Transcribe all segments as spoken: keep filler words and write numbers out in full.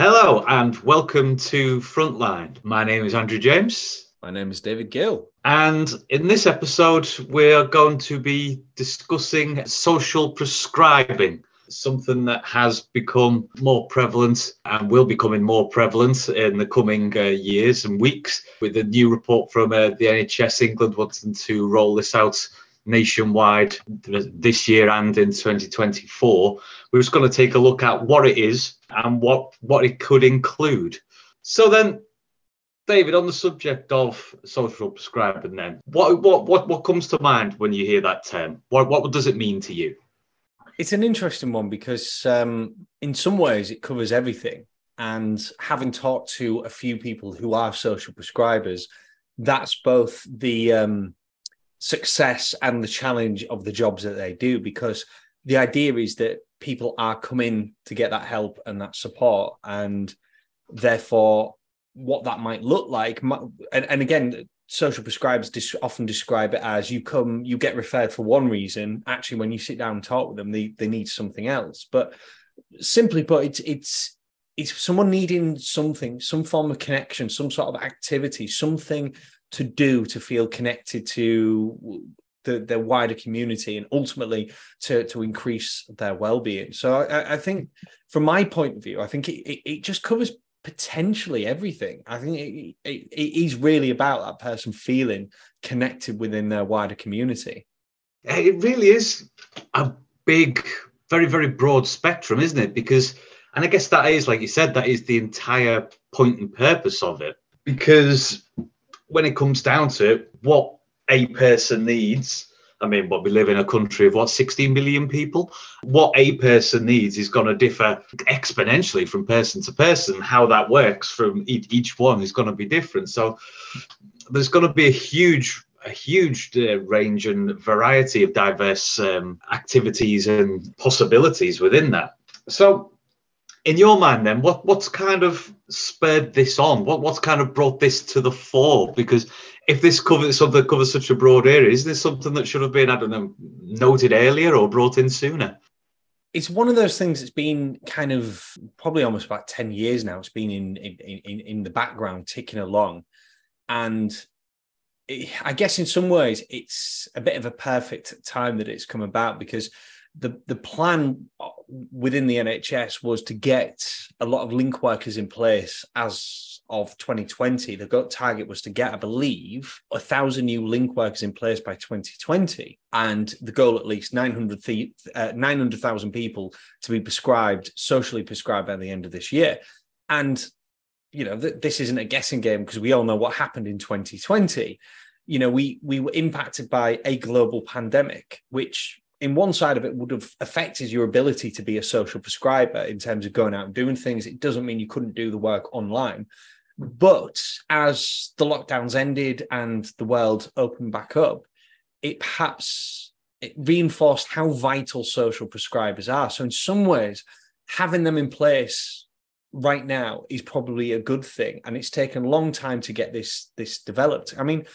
Hello and welcome to Frontline. My name is Andrew James. My name is David Gill. And in this episode, we're going to be discussing social prescribing, something that has become more prevalent and will be becoming more prevalent in the coming uh, years and weeks, with a new report from uh, the N H S England wanting to roll this out nationwide this year and in twenty twenty-four. We're just going to take a look at what it is and what, what it could include. So then, David, on the subject of social prescribing then, what what what, what comes to mind when you hear that term? What, what does it mean to you? It's an interesting one because um, in some ways it covers everything. And having talked to a few people who are social prescribers, that's both the um, success and the challenge of the jobs that they do, because the idea is that people are coming to get that help and that support, and therefore what that might look like. And, and again, social prescribers dis- often describe it as you come, you get referred for one reason. Actually, when you sit down and talk with them, they, they need something else. But simply put, it's, it's, it's someone needing something, some form of connection, some sort of activity, something to do to feel connected to the, their wider community and ultimately to, to increase their well-being. So I, I think from my point of view, I think it, it, it just covers potentially everything. I think it, it, it is really about that person feeling connected within their wider community. It really is a big, very, very broad spectrum, isn't it? Because, and I guess that is, like you said, that is the entire point and purpose of it. Because when it comes down to it, what a person needs, I mean, what we live in a country of what, sixteen million people? What a person needs is going to differ exponentially from person to person. How that works from each, each one is going to be different. So there's going to be a huge, a huge uh, range and variety of diverse um, activities and possibilities within that. So in your mind then, what, what's kind of spurred this on? What, what's kind of brought this to the fore? Because if this covers something that covers such a broad area, is this something that should have been, I don't know, noted earlier or brought in sooner? It's one of those things that's been kind of probably almost about ten years now. It's been in in, in, in the background, ticking along. And it, I guess in some ways, it's a bit of a perfect time that it's come about, because the, the plan within the N H S was to get a lot of link workers in place as of twenty twenty. The target was to get, I believe, a thousand new link workers in place by twenty twenty, and the goal at least nine hundred thousand people to be prescribed, socially prescribed by the end of this year. And, you know, th- this isn't a guessing game, because we all know what happened in twenty twenty. You know, we we were impacted by a global pandemic, which in one side of it would have affected your ability to be a social prescriber in terms of going out and doing things. It doesn't mean you couldn't do the work online. But as the lockdowns ended and the world opened back up, it perhaps it reinforced how vital social prescribers are. So in some ways, having them in place right now is probably a good thing. And it's taken a long time to get this, this developed. I mean,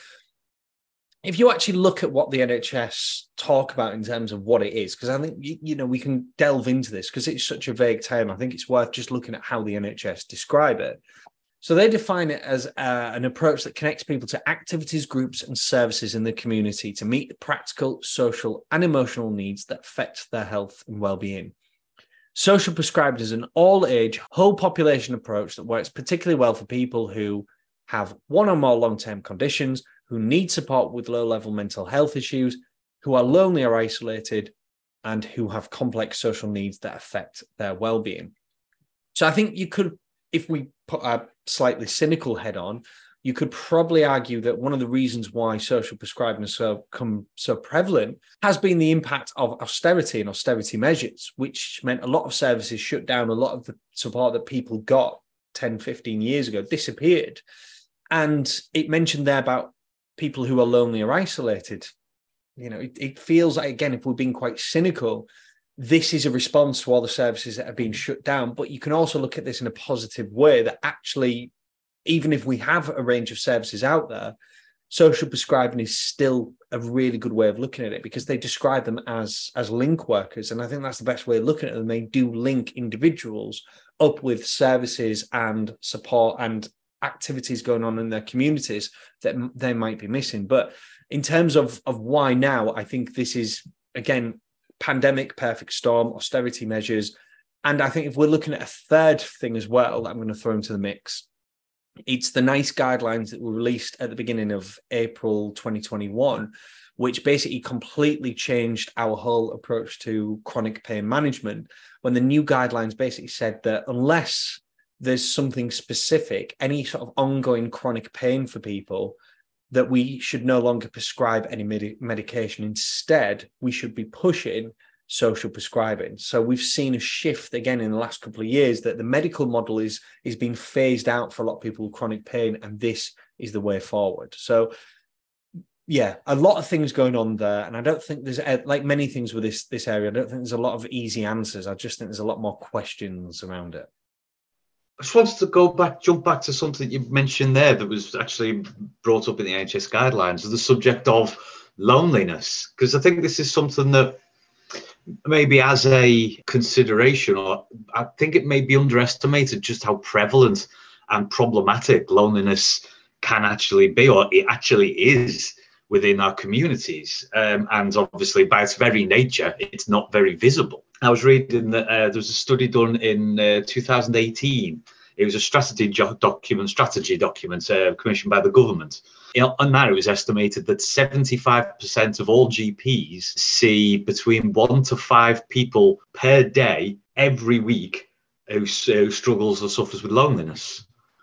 if you actually look at what the N H S talk about in terms of what it is, because I think, you know, we can delve into this because it's such a vague term. I think it's worth just looking at how the N H S describe it. So they define it as uh, an approach that connects people to activities, groups, and services in the community to meet the practical, social, and emotional needs that affect their health and well-being. Social prescribed is an all-age, whole population approach that works particularly well for people who have one or more long-term conditions, who need support with low-level mental health issues, who are lonely or isolated, and who have complex social needs that affect their well-being. So I think you could, if we put a slightly cynical head on, you could probably argue that one of the reasons why social prescribing has so come so prevalent has been the impact of austerity and austerity measures, which meant a lot of services shut down. A lot of the support that people got ten, fifteen years ago disappeared. And it mentioned there about people who are lonely or isolated. You know, it, it feels like, again, if we're being quite cynical, this is a response to all the services that are being shut down. But you can also look at this in a positive way, that actually, even if we have a range of services out there, social prescribing is still a really good way of looking at it, because they describe them as as link workers, and I think that's the best way of looking at them. They do link individuals up with services and support and activities going on in their communities that they might be missing. But in terms of of why now, I think this is, again, pandemic, perfect storm, austerity measures. And I think if we're looking at a third thing as well that I'm going to throw into the mix, it's the NICE guidelines that were released at the beginning of April twenty twenty-one, which basically completely changed our whole approach to chronic pain management, when the new guidelines basically said that unless there's something specific, any sort of ongoing chronic pain for people, that we should no longer prescribe any med- medication. Instead, we should be pushing social prescribing. So we've seen a shift again in the last couple of years, that the medical model is is being phased out for a lot of people with chronic pain, and this is the way forward. So yeah, a lot of things going on there, and I don't think there's, like many things with this this area, I don't think there's a lot of easy answers. I just think there's a lot more questions around it. I just wanted to go back, jump back to something you mentioned there that was actually brought up in the N H S guidelines, the subject of loneliness, because I think this is something that maybe as a consideration, or I think it may be underestimated just how prevalent and problematic loneliness can actually be, or it actually is within our communities. Um, and obviously by its very nature, it's not very visible. I was reading that uh, there was a study done in uh, two thousand eighteen. It was a strategy document, strategy document uh, commissioned by the government. On that, it was estimated that seventy-five percent of all G Ps see between one to five people per day, every week, who, who struggles or suffers with loneliness.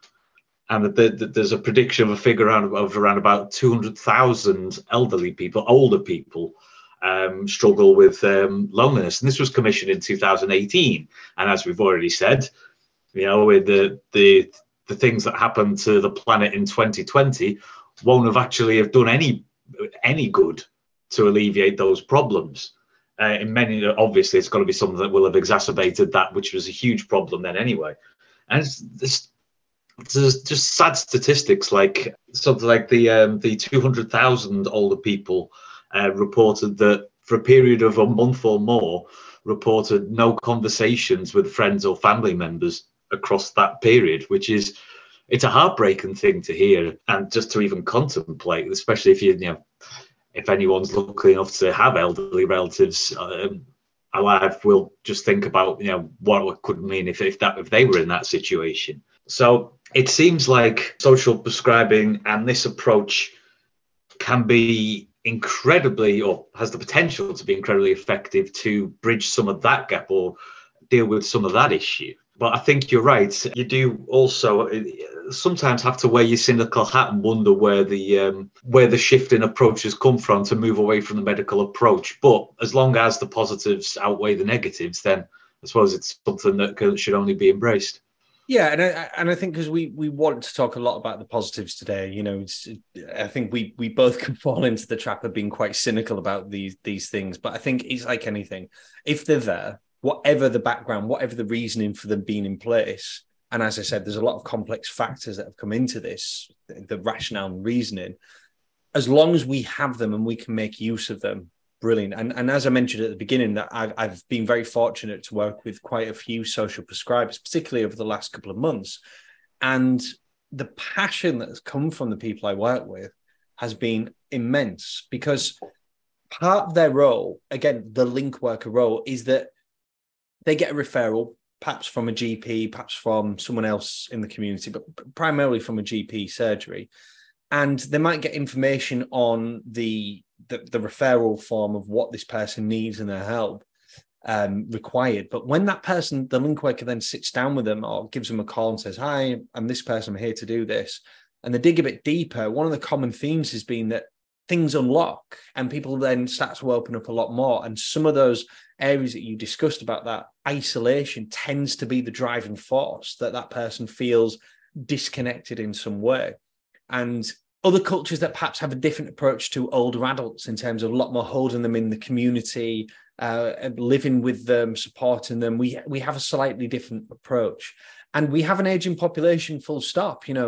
And that, the, that there's a prediction of a figure around, of around about two hundred thousand elderly people, older people, um, struggle with um, loneliness. And this was commissioned in two thousand eighteen. And as we've already said, you know, with the the the things that happened to the planet in twenty twenty won't have actually have done any any good to alleviate those problems. Uh, in many, obviously, it's got to be something that will have exacerbated that, which was a huge problem then anyway. And it's, it's, there's just sad statistics, like something like the um, the two hundred thousand older people uh, reported that for a period of a month or more, reported no conversations with friends or family members across that period, which is, it's a heartbreaking thing to hear and just to even contemplate, especially if you, you know, if anyone's lucky enough to have elderly relatives um, alive, will just think about, you know, what it could mean if, if that if they were in that situation. So it seems like social prescribing and this approach can be incredibly, or has the potential to be incredibly effective to bridge some of that gap or deal with some of that issue. But I think you're right. You do also sometimes have to wear your cynical hat and wonder where the um, where the shift in approach has come from to move away from the medical approach. But as long as the positives outweigh the negatives, then I suppose it's something that can, should only be embraced. Yeah, and I and I think because we we want to talk a lot about the positives today, you know, it's, I think we we both can fall into the trap of being quite cynical about these these things. But I think it's like anything, if they're there, whatever the background, whatever the reasoning for them being in place, and as I said, there's a lot of complex factors that have come into this, the rationale and reasoning. As long as we have them and we can make use of them, brilliant. And, and as I mentioned at the beginning, that I've, I've been very fortunate to work with quite a few social prescribers, particularly over the last couple of months. And the passion that has come from the people I work with has been immense, because part of their role, again, the link worker role, is that they get a referral, perhaps from a G P, perhaps from someone else in the community, but primarily from a G P surgery. And they might get information on the, the, the referral form of what this person needs and their help um, required. But when that person, the link worker, then sits down with them or gives them a call and says, hi, I'm this person, I'm here to do this, and they dig a bit deeper, one of the common themes has been that things unlock and people then start to open up a lot more. And some of those areas that you discussed about that isolation tends to be the driving force, that that person feels disconnected in some way. And other cultures that perhaps have a different approach to older adults in terms of a lot more holding them in the community, uh, living with them, supporting them, we we have a slightly different approach. And we have an aging population, full stop. You know,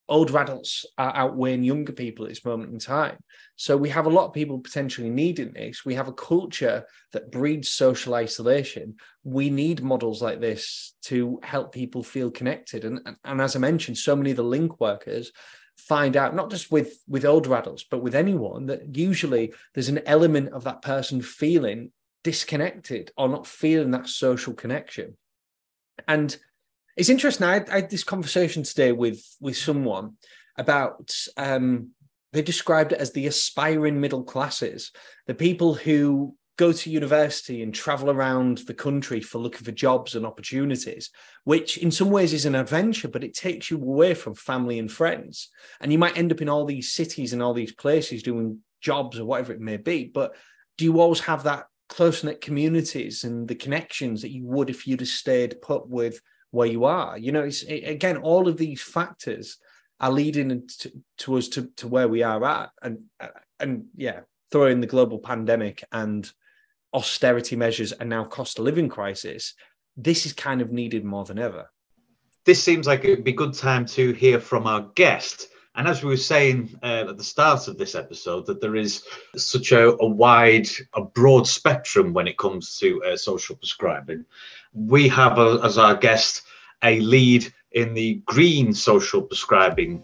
older adults are outweighing younger people at this moment in time. So we have a lot of people potentially needing this. We have a culture that breeds social isolation. We need models like this to help people feel connected. And, and, and as I mentioned, so many of the link workers find out, not just with, with older adults, but with anyone, that usually there's an element of that person feeling disconnected or not feeling that social connection. And it's interesting. I had, I had this conversation today with, with someone about, um, they described it as the aspiring middle classes, the people who go to university and travel around the country for looking for jobs and opportunities, which in some ways is an adventure, but it takes you away from family and friends. And you might end up in all these cities and all these places doing jobs or whatever it may be. But do you always have that close-knit communities and the connections that you would if you'd have stayed put with where you are? You know, it's, it, again, all of these factors are leading to, to us to, to where we are at. And, and yeah, throw in the global pandemic and austerity measures and now cost of living crisis, this is kind of needed more than ever. This seems like it would be a good time to hear from our guest. And as we were saying uh, at the start of this episode, that there is such a, a wide, a broad spectrum when it comes to uh, social prescribing. We have a, as our guest a lead in the green social prescribing.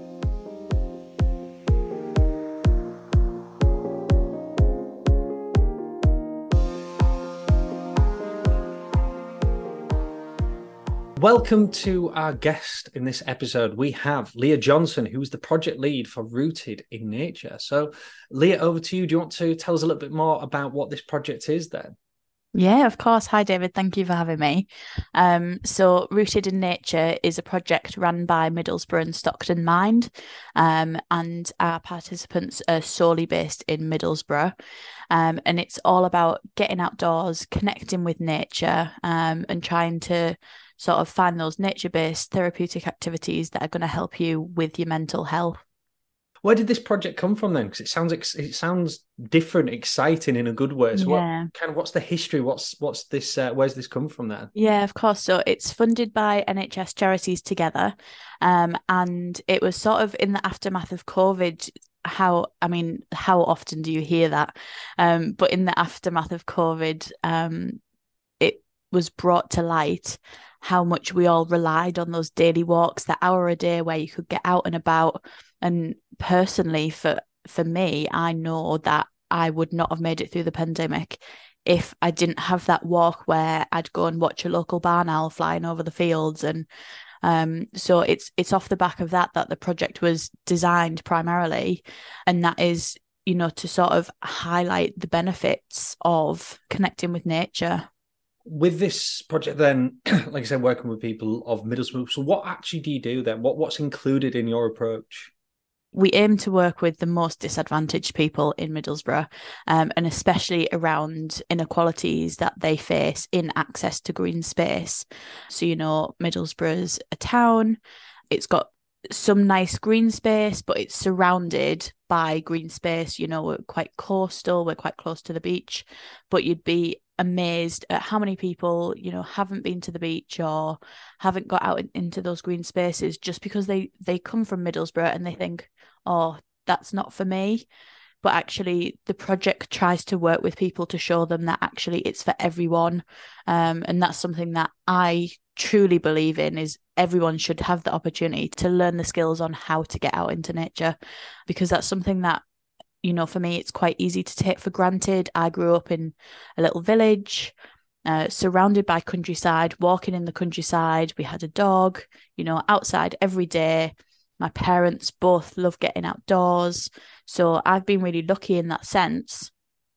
Welcome to our guest in this episode. We have Leah Johnson, who's the project lead for Rooted in Nature. So, Leah, over to you. Do you want to tell us a little bit more about what this project is then? Yeah, of course. Hi, David. Thank you for having me. Um, so Rooted in Nature is a project run by Middlesbrough and Stockton Mind, um, and our participants are solely based in Middlesbrough. Um, and it's all about getting outdoors, connecting with nature, um, and trying to sort of find those nature-based therapeutic activities that are going to help you with your mental health. Where did this project come from then? Because it sounds it sounds different, exciting in a good way. So, yeah. what kind of what's the history? What's what's this? Uh, where's this come from then? Yeah, of course. So it's funded by N H S Charities Together, um, and it was sort of in the aftermath of COVID. How I mean, how often do you hear that? Um, but in the aftermath of COVID, um, it was brought to light how much we all relied on those daily walks, that hour a day where you could get out and about. And personally, for for me, I know that I would not have made it through the pandemic if I didn't have that walk where I'd go and watch a local barn owl flying over the fields. And um, so it's it's off the back of that that the project was designed primarily, and that is, you know, to sort of highlight the benefits of connecting with nature. With this project then, like I said, working with people of Middlesbrough, so what actually do you do then? What What's included in your approach? We aim to work with the most disadvantaged people in Middlesbrough, um, and especially around inequalities that they face in access to green space. So, you know, Middlesbrough's a town. It's got some nice green space, but it's surrounded by green space. You know, we're quite coastal, we're quite close to the beach, but you'd be amazed at how many people, you know, haven't been to the beach or haven't got out in, into those green spaces just because they they come from Middlesbrough and they think, oh, that's not for me. But actually the project tries to work with people to show them that actually it's for everyone, um, and that's something that I truly believe in, is everyone should have the opportunity to learn the skills on how to get out into nature, because that's something that, you know, for me, it's quite easy to take for granted. I grew up in a little village, uh, surrounded by countryside, walking in the countryside. We had a dog, you know, outside every day. My parents both love getting outdoors. So I've been really lucky in that sense.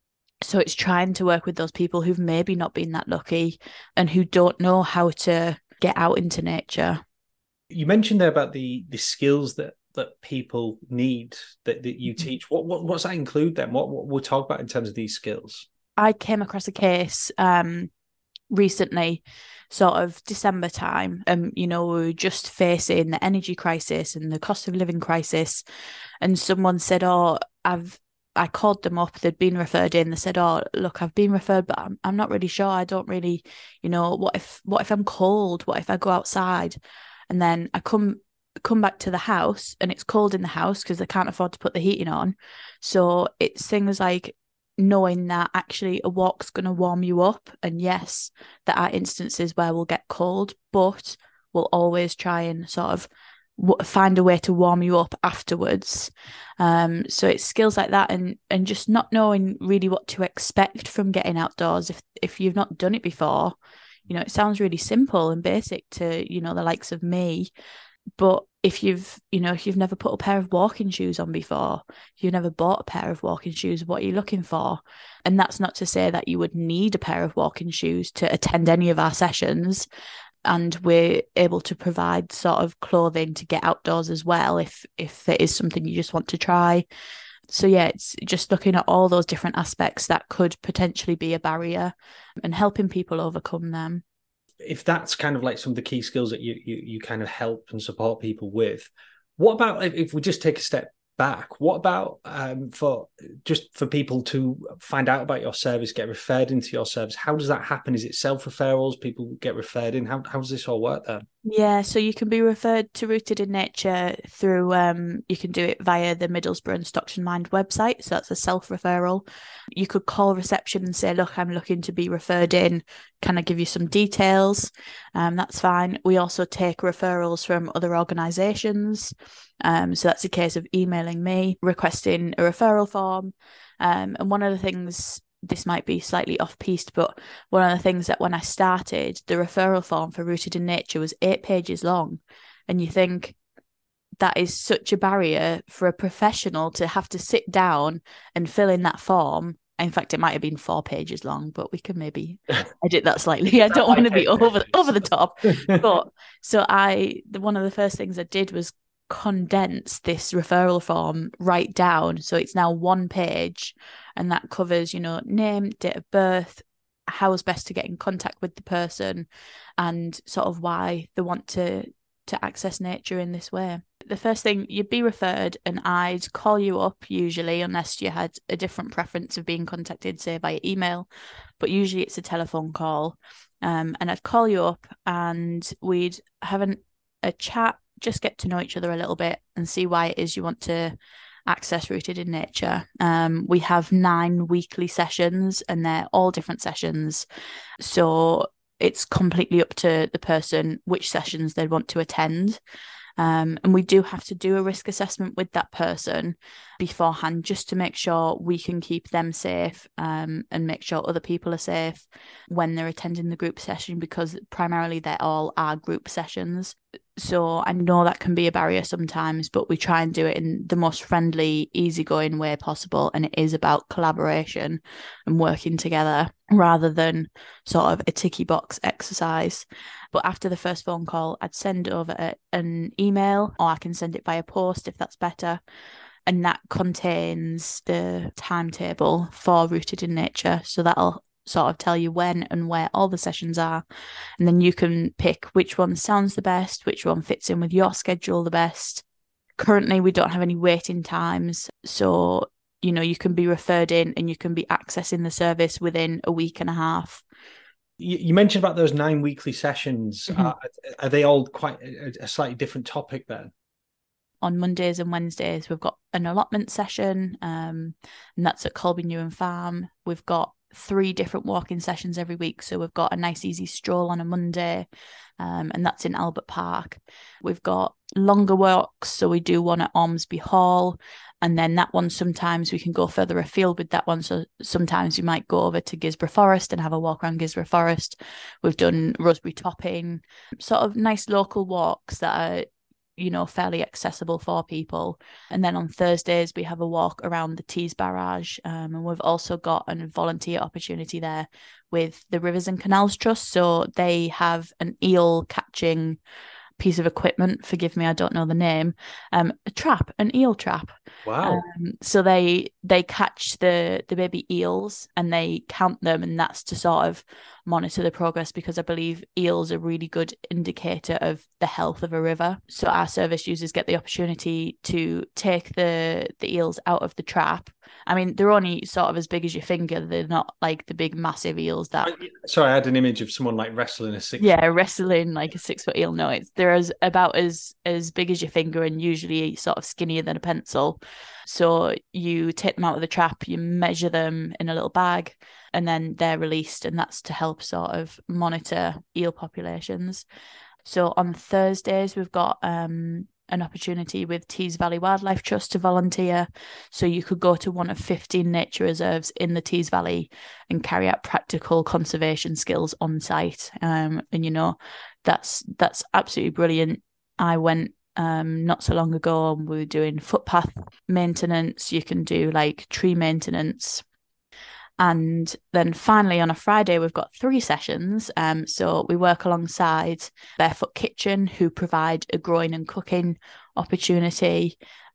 So it's trying to work with those people who've maybe not been that lucky and who don't know how to get out into nature. You mentioned there about the the skills that that people need that, that you teach. What, what what's that include then? What, what we'll talk about in terms of these skills? I came across a case um, recently, sort of December time. Um, you know, we were just facing the energy crisis and the cost of living crisis. And someone said, oh, I've, I called them up, they'd been referred in. They said, oh, look, I've been referred, but I'm, I'm not really sure. I don't really, you know, what if, what if I'm cold? What if I go outside? And then I come come back to the house and it's cold in the house because they can't afford to put the heating on. So it's things like knowing that actually a walk's going to warm you up. And yes, there are instances where we'll get cold, but we'll always try and sort of w- find a way to warm you up afterwards. Um, so it's skills like that, and and just not knowing really what to expect from getting outdoors if if you've not done it before. You know, it sounds really simple and basic to, you know, the likes of me. But if you've, you know, if you've never put a pair of walking shoes on before, you've never bought a pair of walking shoes, what are you looking for? And that's not to say that you would need a pair of walking shoes to attend any of our sessions. And we're able to provide sort of clothing to get outdoors as well if if there is something you just want to try. So yeah, it's just looking at all those different aspects that could potentially be a barrier and helping people overcome them. If that's kind of like some of the key skills that you you, you kind of help and support people with, what about if, if we just take a step back, what about um, for just for people to find out about your service, get referred into your service? How does that happen? Is it self-referrals? People get referred in? How, how does this all work then? Yeah, so you can be referred to Rooted in Nature through, um, you can do it via the Middlesbrough and Stockton Mind website. So that's a self-referral. You could call reception and say, look, I'm looking to be referred in. Can I give you some details? Um, that's fine. We also take referrals from other organisations. Um, so that's a case of emailing me, requesting a referral form. Um, and one of the things, this might be slightly off-piste, but one of the things that when I started, the referral form for Rooted in Nature was eight pages long. And you think that is such a barrier for a professional to have to sit down and fill in that form. In fact, it might have been four pages long, but we can maybe edit that slightly. I don't want to be over, over the top. But so I, the, one of the first things I did was condense this referral form right down. So it's now one page, and that covers, you know, name, date of birth, how is best to get in contact with the person, and sort of why they want to to access nature in this way. The first thing, you'd be referred and I'd call you up usually, unless you had a different preference of being contacted, say via email, but usually it's a telephone call. Um, and I'd call you up and we'd have an, a chat, just get to know each other a little bit and see why it is you want to access Rooted in Nature. Um, we have nine weekly sessions and they're all different sessions. So it's completely up to the person which sessions they want to attend. Um, and we do have to do a risk assessment with that person beforehand just to make sure we can keep them safe, um, and make sure other people are safe when they're attending the group session, because primarily they're all our group sessions. So I know that can be a barrier sometimes, but we try and do it in the most friendly, easygoing way possible. And it is about collaboration and working together rather than sort of a ticky box exercise. But after the first phone call, I'd send over a, an email, or I can send it via post if that's better. And that contains the timetable for Rooted in Nature. So that'll sort of tell you when and where all the sessions are. And then you can pick which one sounds the best, which one fits in with your schedule the best. Currently, we don't have any waiting times. So, you know, you can be referred in and you can be accessing the service within a week and a half. You mentioned about those nine weekly sessions. Mm-hmm. Are, are they all quite a, a slightly different topic then? On Mondays and Wednesdays, we've got an allotment session, um, and that's at Colby Newham Farm. We've got three different walking sessions every week. So we've got a nice easy stroll on a Monday, um, and that's in Albert Park. We've got longer walks. So we do one at Ormsby Hall, and then that one, sometimes we can go further afield with that one. So sometimes we might go over to Gisborough Forest and have a walk around Gisborough Forest. We've done Rosebery Topping, sort of nice local walks that are, you know, fairly accessible for people. And then on Thursdays, we have a walk around the Tees Barrage. Um, and we've also got a volunteer opportunity there with the Rivers and Canals Trust. So they have an eel catching piece of equipment. Forgive me, I don't know the name. Um, a trap, an eel trap. Wow. Um, so they they catch the the baby eels and they count them, and that's to sort of monitor the progress, because I believe eels are a really good indicator of the health of a river. So our service users get the opportunity to take the the eels out of the trap, I mean, they're only sort of as big as your finger. They're not like the big massive eels that. Sorry, I had an image of someone like wrestling a six. Yeah, wrestling like a six foot eel. No, it's they're as about as as big as your finger and usually sort of skinnier than a pencil. So you take them out of the trap, you measure them in a little bag, and then they're released, and that's to help sort of monitor eel populations. So on Thursdays, we've got um, an opportunity with Tees Valley Wildlife Trust to volunteer. So you could go to one of fifteen nature reserves in the Tees Valley and carry out practical conservation skills on site. Um, and, you know, that's that's absolutely brilliant. I went um, not so long ago and we were doing footpath maintenance. You can do like tree maintenance. And then finally on a Friday, we've got three sessions. Um, so we work alongside Barefoot Kitchen, who provide a growing and cooking opportunity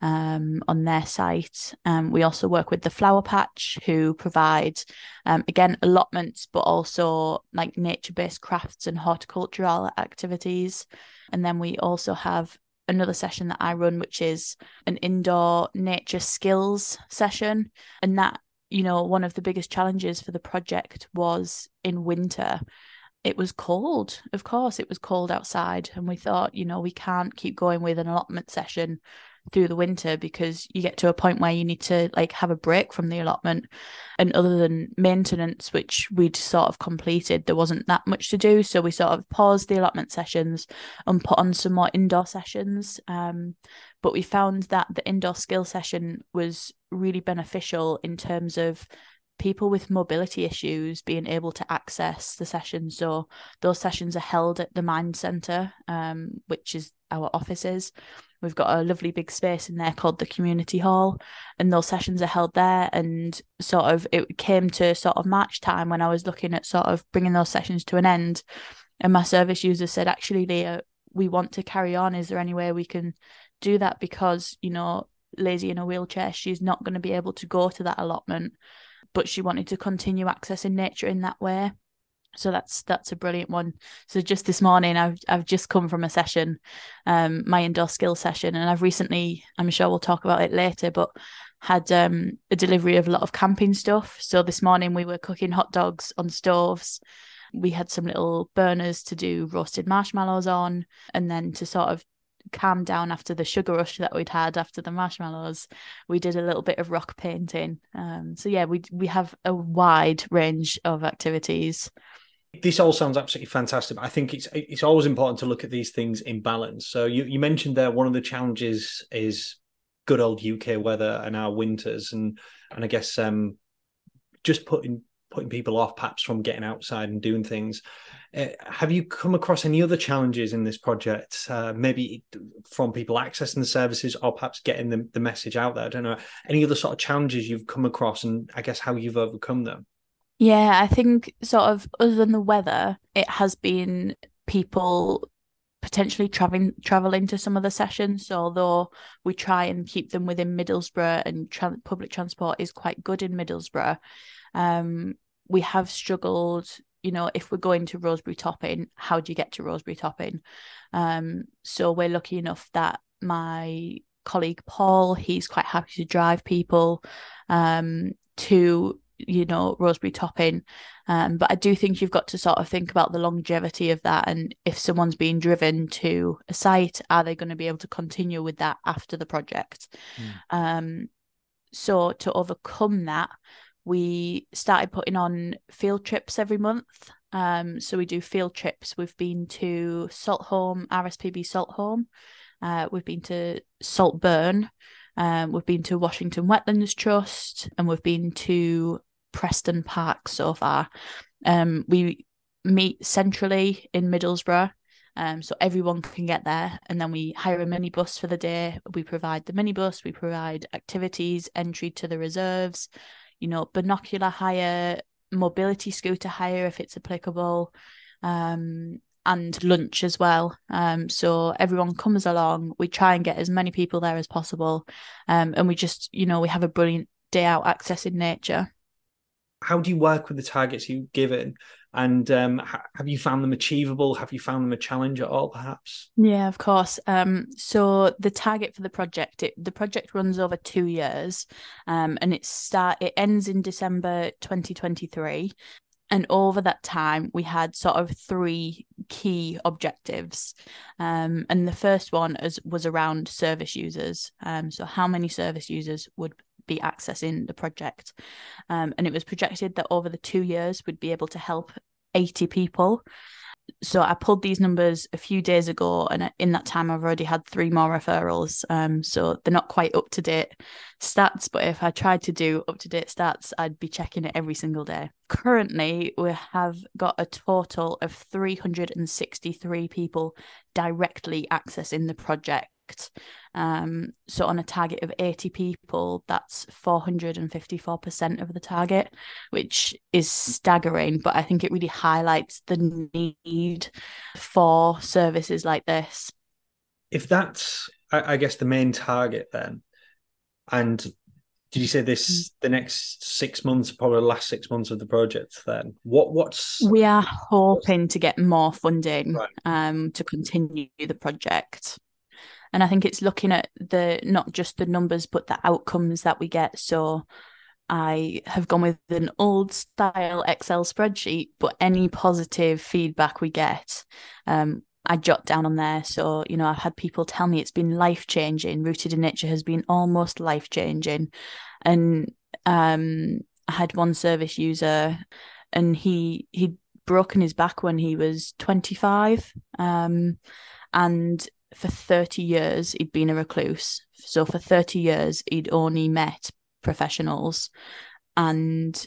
um, on their site. Um, we also work with the Flower Patch, who provide, um, again, allotments, but also like nature-based crafts and horticultural activities. And then we also have another session that I run, which is an indoor nature skills session. And that, you know, one of the biggest challenges for the project was in winter. It was cold. Of course, it was cold outside. And we thought, you know, we can't keep going with an allotment session through the winter because you get to a point where you need to like have a break from the allotment. And other than maintenance, which we'd sort of completed, there wasn't that much to do. So we sort of paused the allotment sessions and put on some more indoor sessions. Um, but we found that the indoor skill session was really beneficial in terms of people with mobility issues being able to access the sessions. So those sessions are held at the Mind Centre, um, which is our offices. We've got a lovely big space in there called the Community Hall, and those sessions are held there. And sort of it came to sort of March time when I was looking at sort of bringing those sessions to an end, and my service user said, actually, Leah, we want to carry on. Is there any way we can do that? Because, you know, Lazy in a wheelchair, she's not going to be able to go to that allotment, but she wanted to continue accessing nature in that way. So that's that's a brilliant one. So just this morning, I've I've just come from a session, um, my indoor skill session, and I've recently, I'm sure we'll talk about it later, but had um, a delivery of a lot of camping stuff. So this morning we were cooking hot dogs on stoves. We had some little burners to do roasted marshmallows on, and then to sort of calm down after the sugar rush that we'd had after the marshmallows, we did a little bit of rock painting. Um, so yeah, we we have a wide range of activities. This all sounds absolutely fantastic. I think it's it's always important to look at these things in balance. So you, you mentioned there one of the challenges is good old U K weather and our winters, and and I guess um, just putting putting people off perhaps from getting outside and doing things. Uh, have you come across any other challenges in this project, uh, maybe from people accessing the services or perhaps getting the, the message out there? I don't know, any other sort of challenges you've come across and I guess how you've overcome them? Yeah, I think sort of other than the weather, it has been people potentially traveling traveling to some of the sessions. So although we try and keep them within Middlesbrough and tra- public transport is quite good in Middlesbrough, um, we have struggled. You know, if we're going to Rosebery Topping, how do you get to Rosebery Topping? Um, so we're lucky enough that my colleague Paul, he's quite happy to drive people um, to, you know, Rosebery Topping. Um, but I do think you've got to sort of think about the longevity of that. And if someone's being driven to a site, are they going to be able to continue with that after the project? Mm. Um, so to overcome that, we started putting on field trips every month. Um, so we do field trips. We've been to Saltholme, R S P B Saltholme. Uh, we've been to Saltburn. Um, we've been to Washington Wetlands Trust, and we've been to Preston Park so far. Um, we meet centrally in Middlesbrough, um, so everyone can get there. And then we hire a minibus for the day. We provide the minibus. We provide activities, entry to the reserves, you know, binocular hire, mobility scooter hire if it's applicable, um, and lunch as well. Um, so everyone comes along. We try and get as many people there as possible. Um, and we just, you know, we have a brilliant day out accessing nature. how do you work with the targets you've given? And um, ha- have you found them achievable? Have you found them a challenge at all, perhaps? Yeah, of course. Um, so the target for the project, it, the project runs over two years, um, and it start it ends in December twenty twenty-three. And over that time, we had sort of three key objectives. Um, and the first one is, was around service users. Um, so how many service users would be accessing the project? Um, and it was projected that over the two years, we'd be able to help eighty people. So I pulled these numbers a few days ago, and in that time I've already had three more referrals. Um, so they're not quite up to date stats, but if I tried to do up to date stats, I'd be checking it every single day. Currently, we have got a total of three hundred sixty-three people directly accessing the project. Um, so on a target of eighty people, that's four hundred fifty-four percent of the target, which is staggering, but I think it really highlights the need for services like this. If that's, I, I guess, the main target then, and did you say this, the next six months, probably the last six months of the project then? What, what's... We are hoping to get more funding Right. um, to continue the project. And I think it's looking at the not just the numbers, but the outcomes that we get. So I have gone with an old style Excel spreadsheet, but any positive feedback we get, um, I jot down on there. So, you know, I've had people tell me it's been life-changing. Rooted in Nature has been almost life-changing. And um, I had one service user, and he, he'd broken his back when he was twenty-five. Um, and for thirty years, he'd been a recluse. So for thirty years, he'd only met professionals, and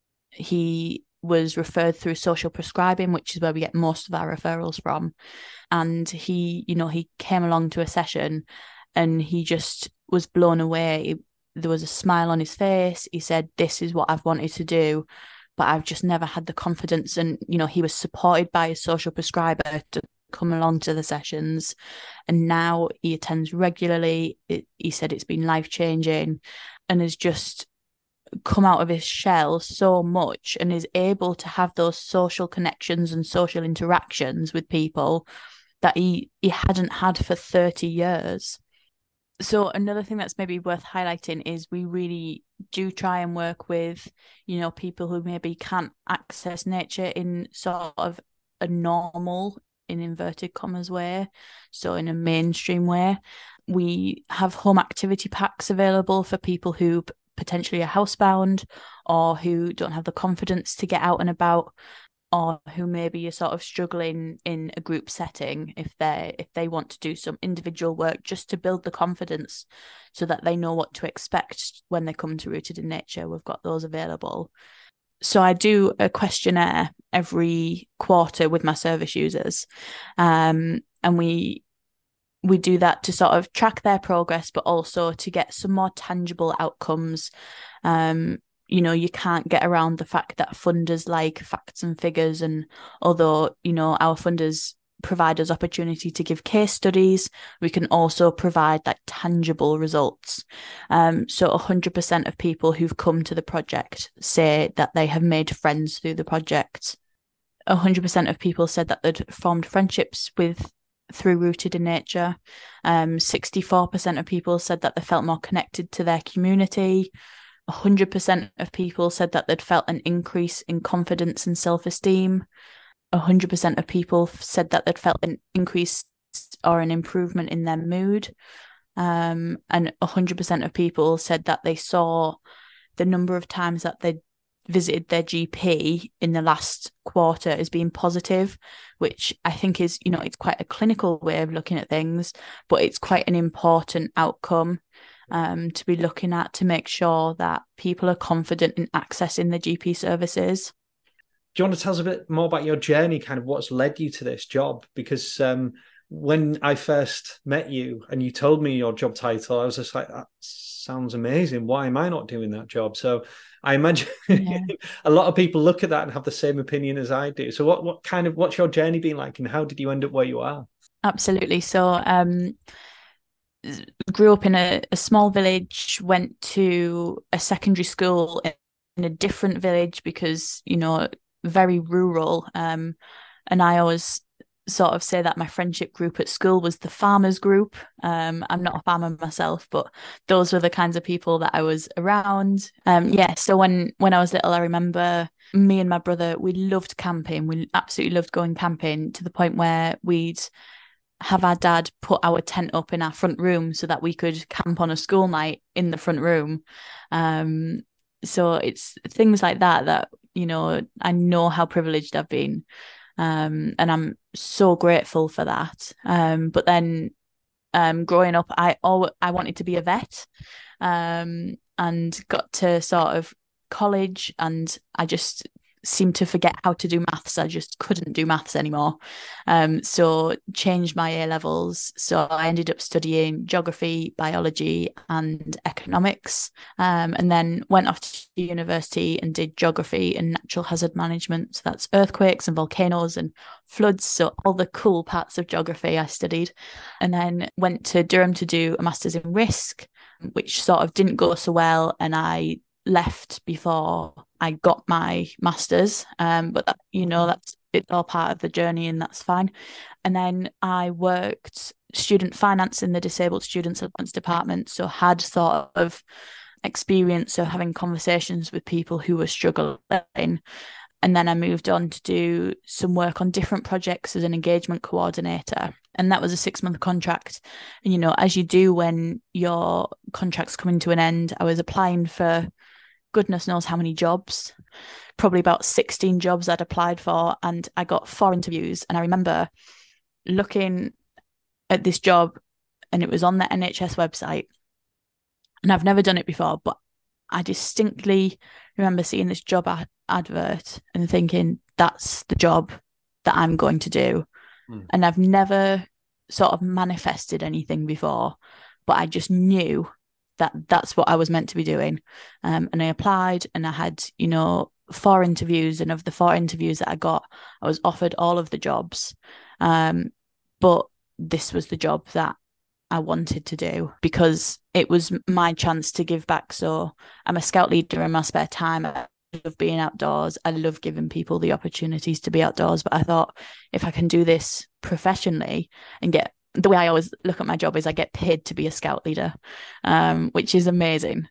he was referred through social prescribing, which is where we get most of our referrals from. And he, you know, he came along to a session and he just was blown away. There was a smile on his face. He said, "This is what I've wanted to do, but I've just never had the confidence." And, you know, he was supported by his social prescriber to come along to the sessions, and now he attends regularly. It, he said it's been life-changing, and has just come out of his shell so much, and is able to have those social connections and social interactions with people that he he hadn't had for thirty years. So another thing that's maybe worth highlighting is we really do try and work with, you know, people who maybe can't access nature in sort of a normal, in inverted commas, way, so in a mainstream way. We have home activity packs available for people who potentially are housebound, or who don't have the confidence to get out and about, or who maybe are sort of struggling in a group setting, if they if they want to do some individual work just to build the confidence so that they know what to expect when they come to Rooted in Nature. We've got those available. So I do a questionnaire every quarter with my service users, um, and we we do that to sort of track their progress, but also to get some more tangible outcomes. Um, you know, you can't get around the fact that funders like facts and figures, and although, you know, our funders provide us opportunity to give case studies, we can also provide like tangible results. Um, so one hundred percent of people who've come to the project say that they have made friends through the project. one hundred percent of people said that they'd formed friendships with through Rooted in Nature. Um, sixty-four percent of people said that they felt more connected to their community. one hundred percent of people said that they'd felt an increase in confidence and self-esteem. one hundred percent of people said that they'd felt an increase or an improvement in their mood. Um, and one hundred percent of people said that they saw the number of times that they'd visited their G P in the last quarter as being positive, which I think is, you know, it's quite a clinical way of looking at things, but it's quite an important outcome um, to be looking at, to make sure that people are confident in accessing the G P services. Do you want to tell us a bit more about your journey, kind of what's led you to this job? Because um, when I first met you and you told me your job title, I was just like, that sounds amazing. Why am I not doing that job? So I imagine yeah. a lot of people look at that and have the same opinion as I do. So what, what kind of, what's your journey been like, and how did you end up where you are? Absolutely. So um, grew up in a, a small village, went to a secondary school in a different village because, you know, very rural. Um, and I always sort of say that my friendship group at school was the farmers group. Um, I'm not a farmer myself, but those were the kinds of people that I was around. Um, yeah, so when when I was little, I remember me and my brother, we loved camping. We absolutely loved going camping to the point where we'd have our dad put our tent up in our front room so that we could camp on a school night in the front room. Um, so it's things like that that, you know, I know how privileged I've been. Um, and I'm so grateful for that. Um, but then um, growing up, I always, I wanted to be a vet, um, and got to sort of college, and I just seemed to forget how to do maths. I just couldn't do maths anymore. Um, so changed my A levels. So I ended up studying geography, biology, and economics. Um, and then went off to university and did geography and natural hazard management. So that's earthquakes and volcanoes and floods. So all the cool parts of geography I studied. And then went to Durham to do a master's in risk, which sort of didn't go so well. And I left before I got my master's, um, but that, you know, that's it's all part of the journey, and that's fine. And then I worked student finance in the disabled students allowance department, so had sort of experience of having conversations with people who were struggling. And then I moved on to do some work on different projects as an engagement coordinator. And that was a six month contract. And, you know, as you do when your contract's coming to an end, I was applying for goodness knows how many jobs, probably about sixteen jobs I'd applied for. And I got four interviews. And I remember looking at this job, and it was on the N H S website. And I've never done it before, but I distinctly remember seeing this job ad- advert and thinking, that's the job that I'm going to do. Mm. And I've never sort of manifested anything before, but I just knew that that's what I was meant to be doing. Um, and I applied, and I had, you know, four interviews. And of the four interviews that I got, I was offered all of the jobs. Um, but this was the job that I wanted to do because it was my chance to give back. So I'm a scout leader in my spare time. I love being outdoors. I love giving people the opportunities to be outdoors. But I thought, if I can do this professionally and get, the way I always look at my job is I get paid to be a scout leader, um, which is amazing.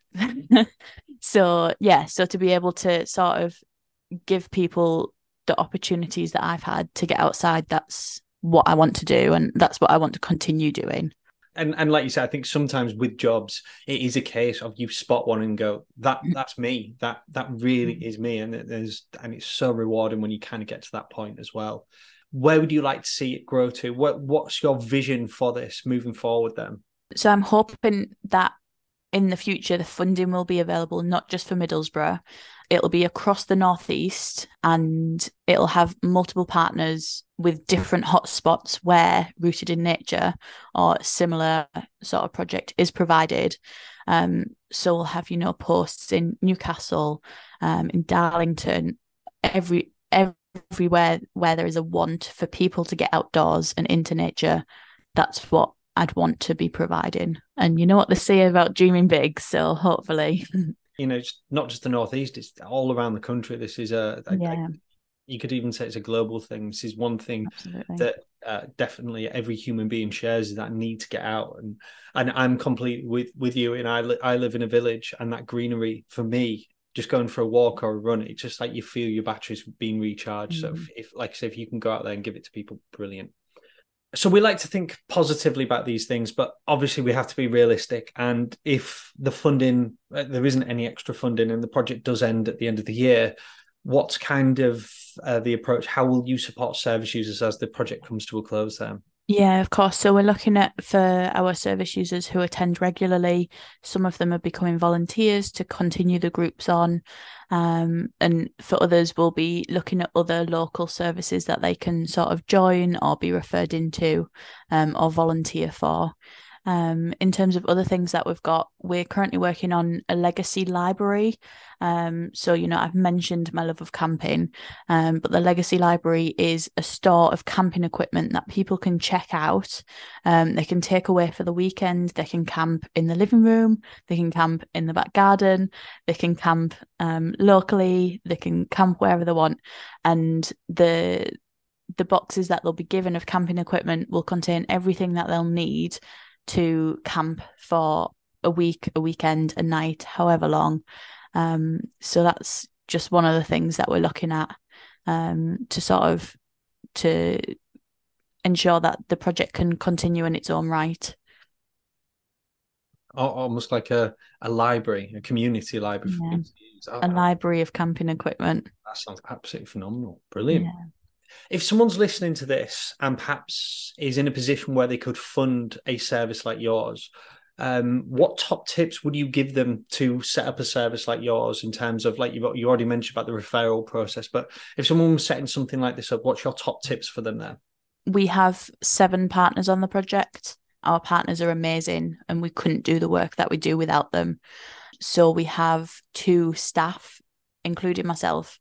So yeah, so to be able to sort of give people the opportunities that I've had to get outside, that's what I want to do, and that's what I want to continue doing. And and like you said, I think sometimes with jobs, it is a case of you spot one and go, that that's me. That that really is me. And it, there's and it's so rewarding when you kind of get to that point as well. Where would you like to see it grow to? What what's your vision for this moving forward then? So I'm hoping that in the future, the funding will be available not just for Middlesbrough. It'll be across the Northeast, and it'll have multiple partners with different hotspots where Rooted in Nature or similar sort of project is provided. Um, so we'll have, you know, posts in Newcastle, um, in Darlington, every everywhere where there is a want for people to get outdoors and into nature. That's what I'd want to be providing. And you know what they say about dreaming big, so hopefully. You know, it's not just the Northeast, it's all around the country. This is a, a, yeah. a you could even say it's a global thing. This is one thing Absolutely. that uh, definitely every human being shares, is that need to get out. And and I'm completely with, with you. And I, li- I live in a village, and that greenery for me, just going for a walk or a run, it's just like you feel your batteries being recharged. Mm-hmm. So if, if, like I say, if you can go out there and give it to people, brilliant. So we like to think positively about these things, but obviously we have to be realistic. And if the funding, there isn't any extra funding and the project does end at the end of the year, what's kind of uh, the approach? How will you support service users as the project comes to a close then? Yeah, of course. So we're looking at, for our service users who attend regularly, some of them are becoming volunteers to continue the groups on. Um, and for others, we'll be looking at other local services that they can sort of join or be referred into, um, or volunteer for. Um, in terms of other things that we've got, we're currently working on a legacy library. Um, so, you know, I've mentioned my love of camping, um, but the legacy library is a store of camping equipment that people can check out. Um, they can take away for the weekend. They can camp in the living room. They can camp in the back garden. They can camp um, locally. They can camp wherever they want. And the the boxes that they'll be given of camping equipment will contain everything that they'll need to camp for a week, a weekend, a night, however long. Um, so that's just one of the things that we're looking at um, to sort of to ensure that the project can continue in its own right. Almost like a, a library, a community library. Yeah. For oh, a library of camping equipment. That sounds absolutely phenomenal. Brilliant. Yeah. If someone's listening to this and perhaps is in a position where they could fund a service like yours, um, what top tips would you give them to set up a service like yours in terms of, like you, you already mentioned about the referral process, but if someone was setting something like this up, what's your top tips for them there? We have seven partners on the project. Our partners are amazing and we couldn't do the work that we do without them. So we have two staff, including myself,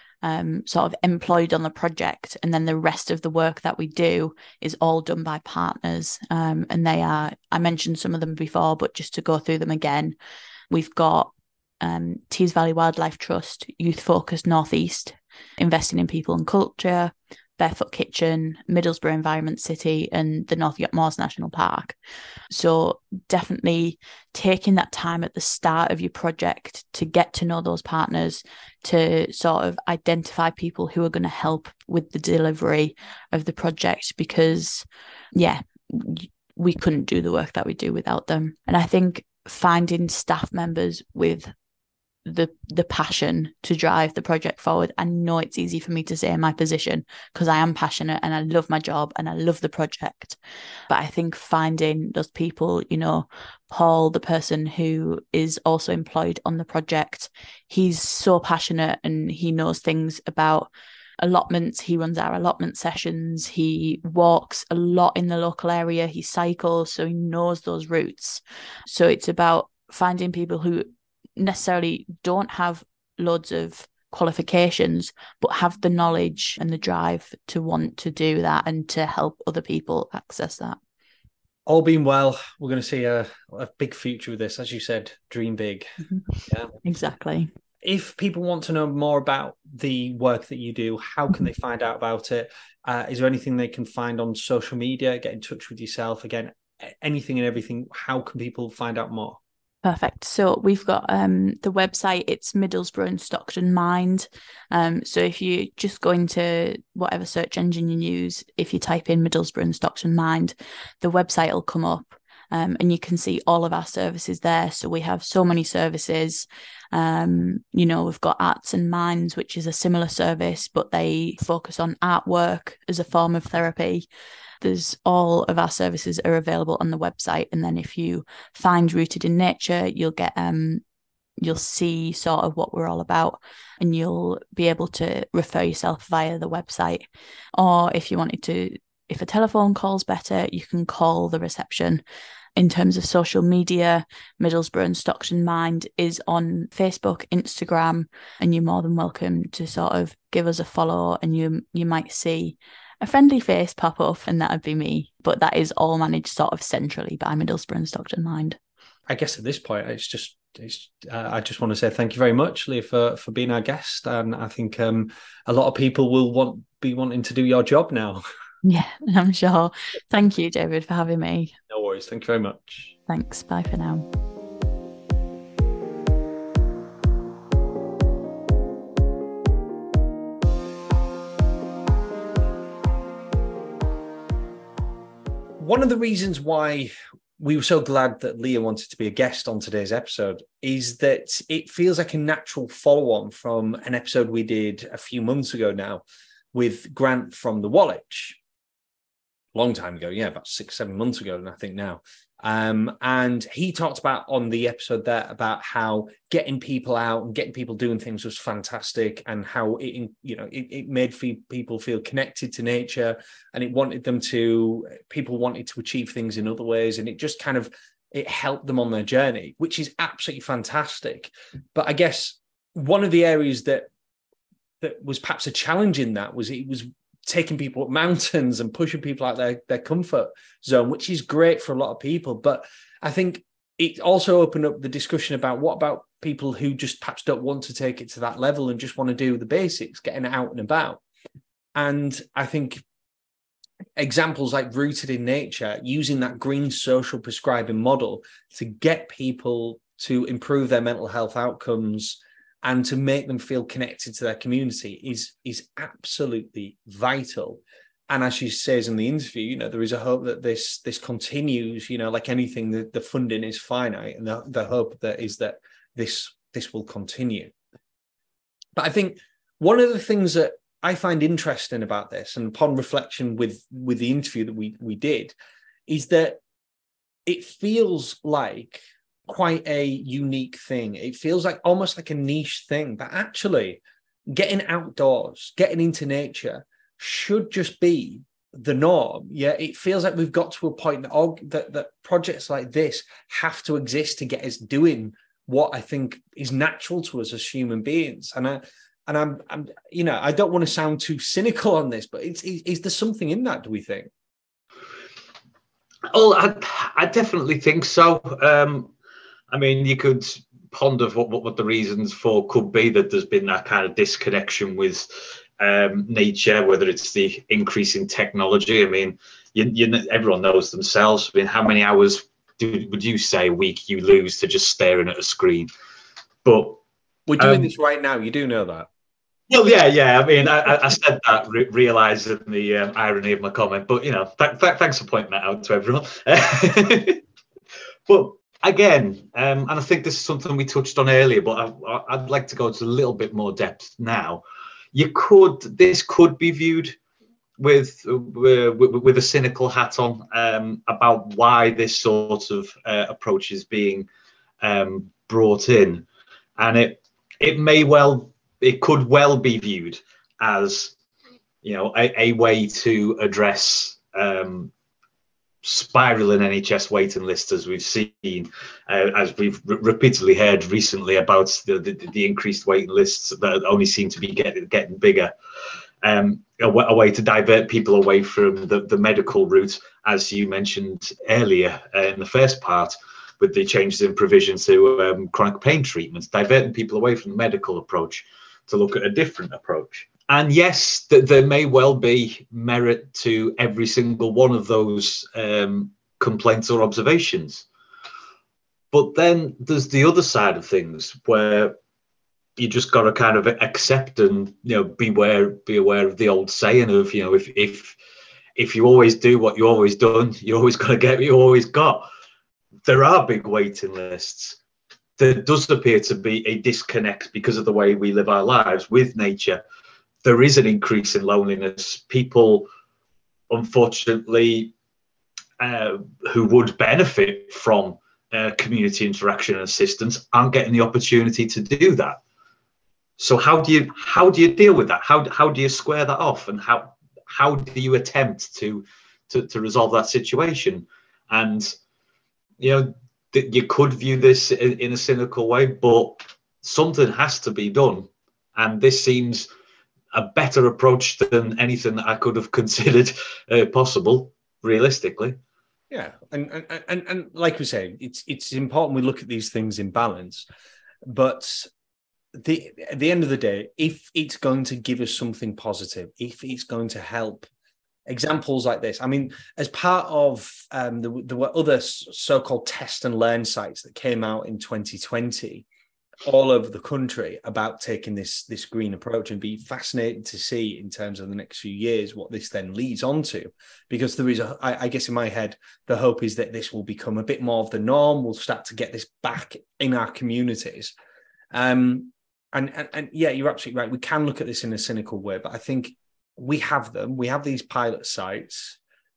Um, sort of employed on the project, and then the rest of the work that we do is all done by partners, um, and they are, I mentioned some of them before, but just to go through them again, we've got um, Tees Valley Wildlife Trust, Youth Focus Northeast, Investing in People and Culture, Barefoot Kitchen, Middlesbrough Environment City, and the North York Moors National Park. So definitely taking that time at the start of your project to get to know those partners, to sort of identify people who are going to help with the delivery of the project, because, yeah, we couldn't do the work that we do without them. And I think finding staff members with the the passion to drive the project forward. I know it's easy for me to say in my position because I am passionate and I love my job and I love the project, but I think finding those people, you know, Paul, the person who is also employed on the project, he's so passionate and he knows things about allotments. He runs our allotment sessions. He walks a lot in the local area. He cycles, so he knows those routes. So it's about finding people who necessarily don't have loads of qualifications but have the knowledge and the drive to want to do that and to help other people access that. All being well, we're going to see a, a big future with this. As you said, dream big. Mm-hmm. Yeah, exactly. If people want to know more about the work that you do, how can they find out about it? Uh, is there anything they can find on social media? Get in touch with yourself. Again, anything and everything. How can people find out more? Perfect. So we've got um, the website, it's Middlesbrough and Stockton Mind. Um, so if you just go into whatever search engine you use, if you type in Middlesbrough and Stockton Mind, the website will come up um, and you can see all of our services there. So we have so many services. Um, you know, we've got Arts and Minds, which is a similar service, but they focus on artwork as a form of therapy. There's all of our services are available on the website. And then if you find Rooted in Nature, you'll get, um, you'll see sort of what we're all about and you'll be able to refer yourself via the website. Or if you wanted to, if a telephone call's better, you can call the reception. In terms of social media, Middlesbrough and Stockton Mind is on Facebook, Instagram, and you're more than welcome to sort of give us a follow, and you you might see a friendly face pop up, and that would be me. But that is all managed sort of centrally by Middlesbrough and Stockton Mind. I guess at this point, it's just it's, uh, I just want to say thank you very much, Leah, for for being our guest, and I think um, a lot of people will want be wanting to do your job now. Yeah, I'm sure. Thank you, David, for having me. No worries. Thank you very much. Thanks. Bye for now. One of the reasons why we were so glad that Leah wanted to be a guest on today's episode is that it feels like a natural follow-on from an episode we did a few months ago now with Grant from the Woolwich. Long time ago, yeah, about six, seven months ago, and I think now. Um, and he talked about on the episode there about how getting people out and getting people doing things was fantastic, and how it, you know, it, it made people feel connected to nature, and it wanted them to, people wanted to achieve things in other ways, and it just kind of, it helped them on their journey, which is absolutely fantastic. But I guess one of the areas that that was perhaps a challenge in that was it was taking people up mountains and pushing people out their, their comfort zone, which is great for a lot of people. But I think it also opened up the discussion about what about people who just perhaps don't want to take it to that level and just want to do the basics, getting out and about. And I think examples like Rooted in Nature, using that green social prescribing model to get people to improve their mental health outcomes and to make them feel connected to their community is, is absolutely vital. And as she says in the interview, you know, there is a hope that this this continues, you know, like anything, the, the funding is finite, and the, the hope that is that this this will continue. But I think one of the things that I find interesting about this, and upon reflection with, with the interview that we, we did, is that it feels like quite a unique thing. It feels like almost like a niche thing, but actually getting outdoors, getting into nature should just be the norm. Yeah, it feels like we've got to a point that, all, that, that projects like this have to exist to get us doing what I think is natural to us as human beings. And I, and I'm, I'm, you know, I don't want to sound too cynical on this, but it's, is, is there something in that, do we think? Oh, I, I definitely think so. Um, I mean, you could ponder what, what, what the reasons for could be that there's been that kind of disconnection with um, nature, whether it's the increase in technology. I mean, you, you, everyone knows themselves. I mean, how many hours do, would you say a week you lose to just staring at a screen? But we're doing um, this right now. You do know that. Well, yeah, yeah. I mean, I, I said that re- realizing the um, irony of my comment, but you know, th- th- thanks for pointing that out to everyone. But again, um, and I think this is something we touched on earlier, but I, I'd like to go into a little bit more depth now. You could, this could be viewed with uh, with, with a cynical hat on um, about why this sort of uh, approach is being um, brought in, and it it may well. It could well be viewed as, you know, a, a way to address um, spiraling N H S waiting lists, as we've seen, uh, as we've re- repeatedly heard recently about the, the, the increased waiting lists that only seem to be getting getting bigger. Um, a, w- a way to divert people away from the, the medical route, as you mentioned earlier uh, in the first part, with the changes in provision to um, chronic pain treatments, diverting people away from the medical approach to look at a different approach. And yes, th- there may well be merit to every single one of those um, complaints or observations. But then there's the other side of things where you just got to kind of accept and, you know, beware, be aware of the old saying of, you know, if if if you always do what you always done, you always got to get what you always got. There are big waiting lists. There does appear to be a disconnect because of the way we live our lives with nature. There is an increase in loneliness. People, unfortunately, uh, who would benefit from uh, community interaction and assistance aren't getting the opportunity to do that. So how do you how do you deal with that? How how do you square that off? And how how do you attempt to to, to resolve that situation? And, you know, you could view this in, in a cynical way, but something has to be done. And this seems a better approach than anything that I could have considered uh, possible, realistically. Yeah, and, and and and like we say, it's it's important we look at these things in balance. But the at the end of the day, if it's going to give us something positive, if it's going to help, examples like this. I mean, as part of um, the, there were other so-called test and learn sites that came out in twenty twenty all over the country about taking this this green approach, and be fascinated to see in terms of the next few years what this then leads on to. Because there is a, I, I guess in my head, the hope is that this will become a bit more of the norm. We'll start to get this back in our communities. Um, and, and, and yeah, you're absolutely right. We can look at this in a cynical way, but I think we have them. We have these pilot sites.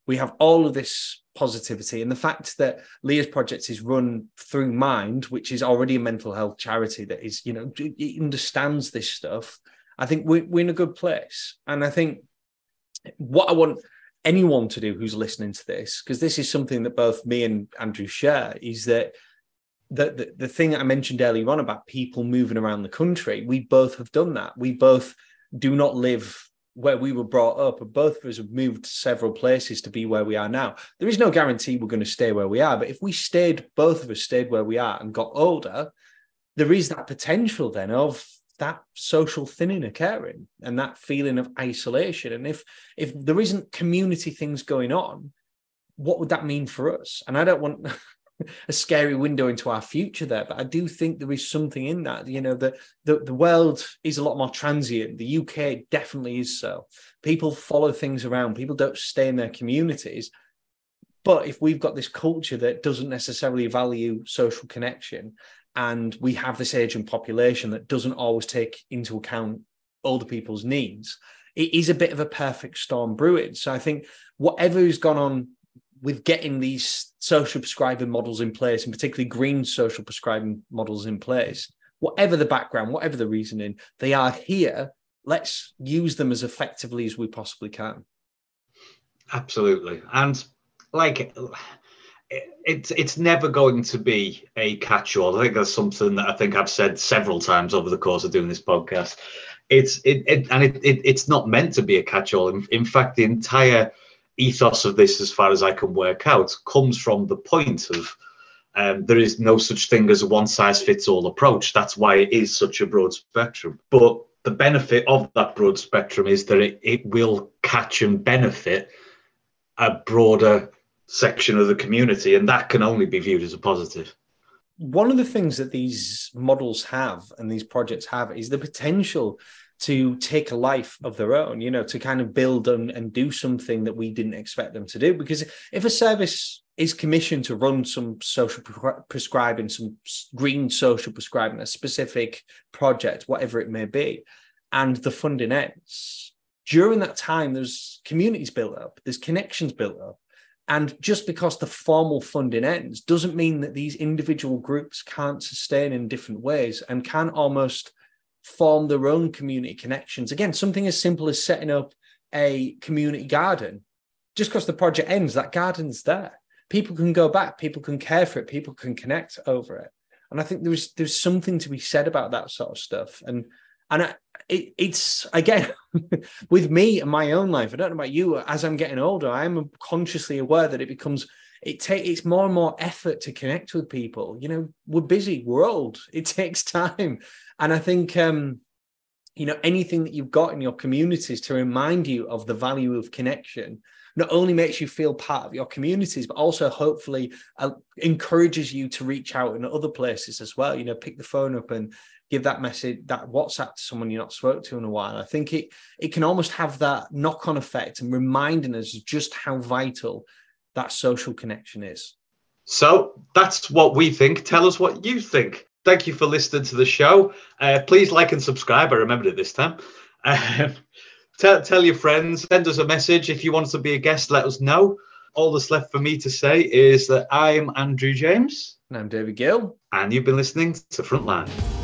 We have all of this positivity, and the fact that Leah's project is run through Mind, which is already a mental health charity that is, you know, it understands this stuff. I think we're, we're in a good place. And I think what I want anyone to do who's listening to this, because this is something that both me and Andrew share, is that the, the, the thing that I mentioned earlier on about people moving around the country, we both have done that. We both do not live where we were brought up, and both of us have moved to several places to be where we are now. There is no guarantee we're going to stay where we are, but if we stayed, both of us stayed where we are and got older, there is that potential then of that social thinning occurring and that feeling of isolation. And if if there isn't community things going on, what would that mean for us? And I don't want a scary window into our future there, but I do think there is something in that. You know, the, the the world is a lot more transient. The U K definitely is so. People follow things around. People don't stay in their communities. But if we've got this culture that doesn't necessarily value social connection, and we have this aging population that doesn't always take into account older people's needs, it is a bit of a perfect storm brewing. So I think whatever has gone on with getting these social prescribing models in place, and particularly green social prescribing models in place, whatever the background, whatever the reasoning, they are here. Let's use them as effectively as we possibly can. Absolutely. And like, it's it's never going to be a catch-all. I think that's something that I think I've said several times over the course of doing this podcast. It's it, it and it, it it's not meant to be a catch-all. In, in fact, the entire ethos of this, as far as I can work out, comes from the point of um, there is no such thing as a one-size-fits-all approach. That's why it is such a broad spectrum. But the benefit of that broad spectrum is that it, it will catch and benefit a broader section of the community, and that can only be viewed as a positive. One of the things that these models have and these projects have is the potential to take a life of their own, you know, to kind of build and, and do something that we didn't expect them to do. Because if a service is commissioned to run some social pre- prescribing, some green social prescribing, a specific project, whatever it may be, and the funding ends, during that time, there's communities built up, there's connections built up. And just because the formal funding ends doesn't mean that these individual groups can't sustain in different ways and can almost form their own community connections. Again, something as simple as setting up a community garden. Just because the project ends, that garden's there. People can go back, people can care for it, people can connect over it. And I think there's there's something to be said about that sort of stuff. And and I, it, it's, again, with me and my own life, I don't know about you, as I'm getting older, I am consciously aware that it becomes, it takes it's more and more effort to connect with people. You know, we're busy, we're old, it takes time. And I think, um, you know, anything that you've got in your communities to remind you of the value of connection not only makes you feel part of your communities, but also hopefully uh, encourages you to reach out in other places as well. You know, pick the phone up and give that message, that WhatsApp to someone you're not spoke to in a while. I think it it can almost have that knock-on effect and reminding us just how vital that social connection is. So that's what we think. Tell us what you think. Thank you for listening to the show. Uh, please like and subscribe. I remembered it this time. Uh, tell, tell your friends. Send us a message. If you want to be a guest, let us know. All that's left for me to say is that I'm Andrew James. And I'm David Gill. And you've been listening to Frontline.